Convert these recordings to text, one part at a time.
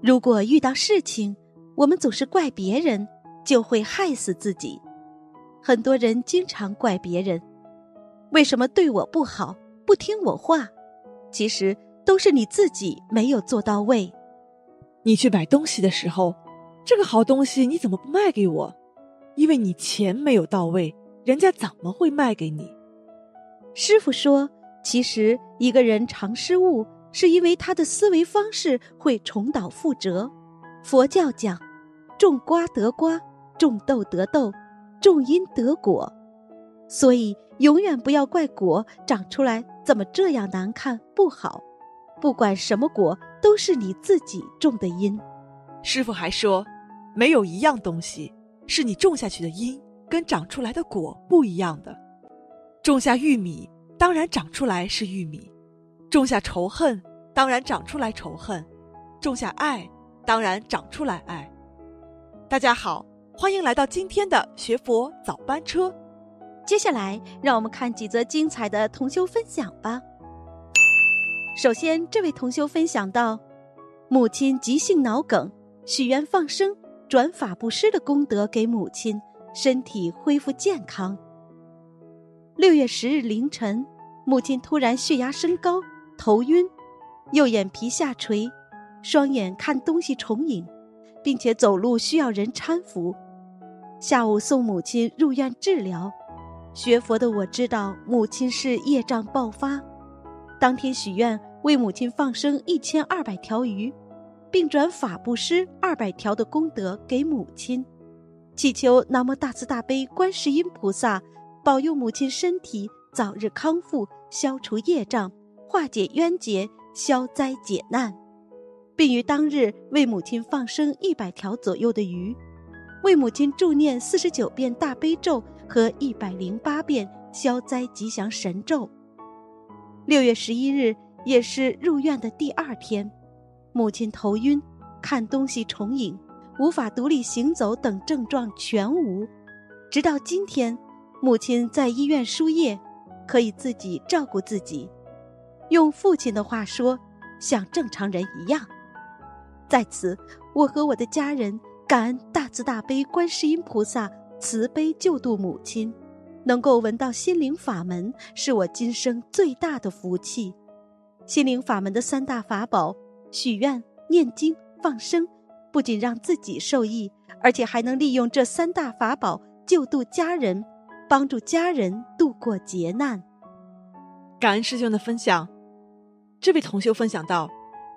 如果遇到事情，我们总是怪别人，就会害死自己。很多人经常怪别人，为什么对我不好，不听我话？其实都是你自己没有做到位。 你去买东西的时候，这个好东西你怎么不卖给我？因为你钱没有到位，人家怎么会卖给你？ 师父说，其实一个人常失误，是因为他的思维方式会重蹈覆辙。佛教讲，种瓜得瓜，种豆得豆，种因得果。所以永远不要怪果长出来怎么这样难看不好，不管什么果都是你自己种的因。 师父还说，没有一样东西是你种下去的因跟长出来的果不一样的。种下玉米，当然长出来是玉米；种下仇恨，当然长出来仇恨；种下爱，当然长出来爱。大家好，欢迎来到今天的学佛早班车。 接下来让我们看几则精彩的同修分享吧。首先，这位同修分享到，母亲急性脑梗，许愿放生转法布施的功德给母亲，身体恢复健康。6月10日凌晨，母亲突然血压升高，头晕，右眼皮下垂，双眼看东西重影，并且走路需要人搀扶。下午送母亲入院治疗。学佛的我知道母亲是业障爆发，当天许愿为母亲放生1200条鱼，并转法布施200条的功德给母亲，祈求南无大慈大悲观世音菩萨保佑母亲身体早日康复，消除业障，化解冤结，消灾解难，并于当日为母亲放生100条左右的鱼，为母亲助念49遍大悲咒和108遍消灾吉祥神咒。6月11日也是入院的第2天，母亲头晕，看东西重影，无法独立行走等症状全无。直到今天，母亲在医院输液，可以自己照顾自己，用父亲的话说，像正常人一样。在此，我和我的家人感恩大慈大悲观世音菩萨慈悲救度母亲，能够闻到心灵法门，是我今生最大的福气。心灵法门的3大法宝，许愿、念经、放生，不仅让自己受益，而且还能利用这3大法宝救度家人，帮助家人度过劫难。 感恩师兄的分享。这位同修分享到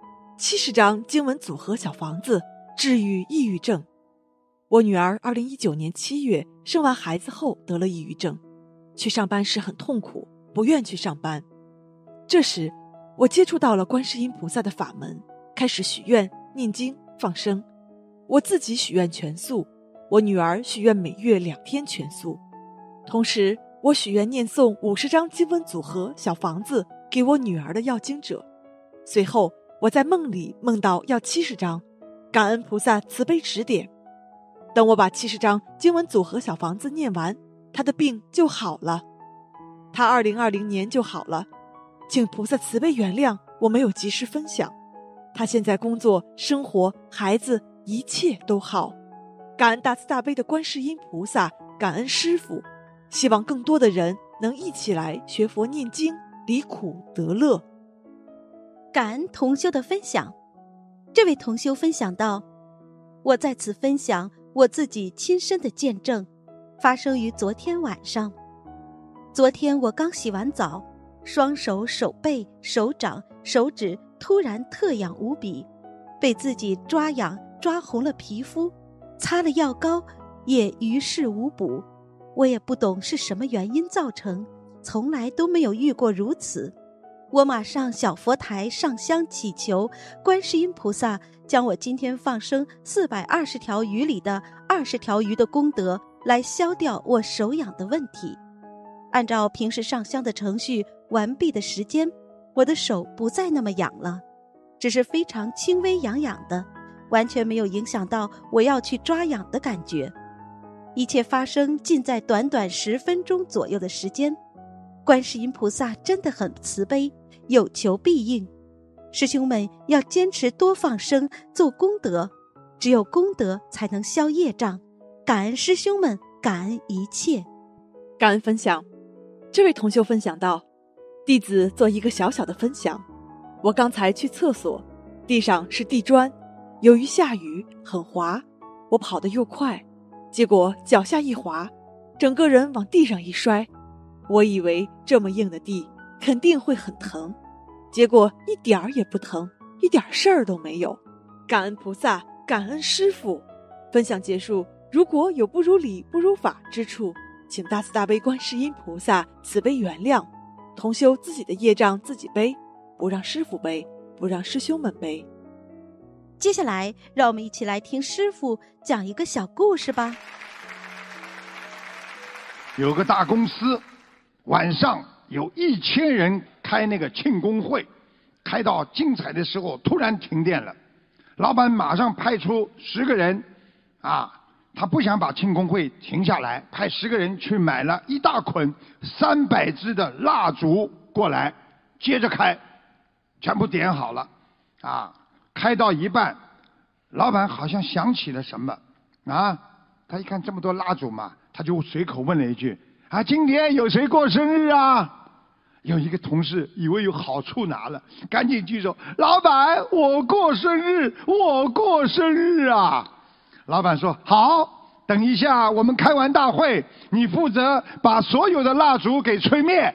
，70张经文组合小房子治愈抑郁症。我女儿2019年7月生完孩子后得了抑郁症，去上班时很痛苦，不愿去上班。这时我接触到了观世音菩萨的法门，开始许愿、念经、放生。我自己许愿全素，我女儿许愿每月2天全素。同时我许愿念诵50张经文组合小房子给我女儿的要经者。随后我在梦里梦到要70张，感恩菩萨慈悲指点。等我把70张经文组合小房子念完，她的病就好了。她2020年就好了，请菩萨慈悲原谅我没有及时分享。她现在工作、生活、孩子一切都好，感恩大慈大悲的观世音菩萨，感恩师父，希望更多的人能一起来学佛念经，离苦得乐。 感恩同修的分享。这位同修分享到，我在此分享我自己亲身的见证，发生于昨天晚上。昨天我刚洗完澡，双手、手背、手掌、手指突然特痒无比，被自己抓痒抓红了皮肤，擦了药膏也于事无补。我也不懂是什么原因造成，从来都没有遇过如此。我马上小佛台上香祈求观世音菩萨将我今天放生420条鱼里的20条鱼的功德来消掉我手痒的问题。按照平时上香的程序完毕的时间，我的手不再那么痒了，只是非常轻微痒痒的，完全没有影响到我要去抓痒的感觉。一切发生尽在短短10分钟左右的时间。观世音菩萨真的很慈悲，有求必应。 师兄们要坚持多放生，做功德，只有功德才能消业障。感恩师兄们，感恩一切。 感恩分享。这位同修分享到，弟子做一个小小的分享。我刚才去厕所，地上是地砖，由于下雨很滑，我跑得又快，结果脚下一滑，整个人往地上一摔。我以为这么硬的地肯定会很疼，结果一点儿也不疼，一点事儿都没有。感恩菩萨，感恩师父。分享结束，如果有不如理不如法之处，请大慈大悲观世音菩萨慈悲原谅。同修自己的业障自己背，不让师父背，不让师兄们背。 接下来让我们一起来听师父讲一个小故事吧。 有个大公司，晚上有1000人开那个庆功会，开到精彩的时候突然停电了，老板马上派出10个人他不想把庆功会停下来，派10个人去买了一大捆300支的蜡烛过来，接着开，全部点好了开到一半，老板好像想起了什么他一看这么多蜡烛嘛，他就随口问了一句今天有谁过生日啊？有一个同事以为有好处拿了，赶紧举手，老板我过生日，我过生日啊！老板说好，等一下我们开完大会，你负责把所有的蜡烛给吹灭。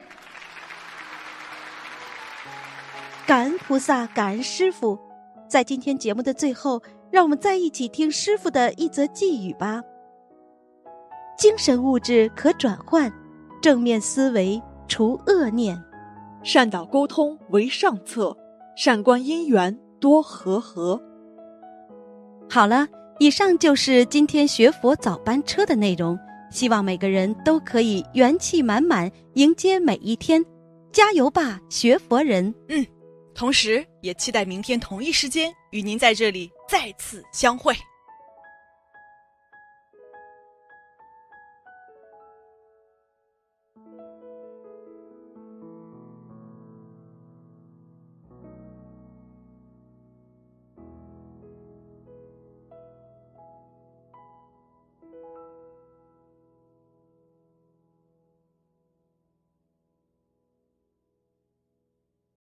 感恩菩萨，感恩师父。在今天节目的最后，让我们再一起听师父的一则寄语吧。精神物质可转换，正面思维除恶念， 善导沟通为上策，善观因缘多和合。 好了，以上就是今天学佛早班车的内容，希望每个人都可以元气满满迎接每一天，加油吧，学佛人！ 同时也期待明天同一时间与您在这里再次相会。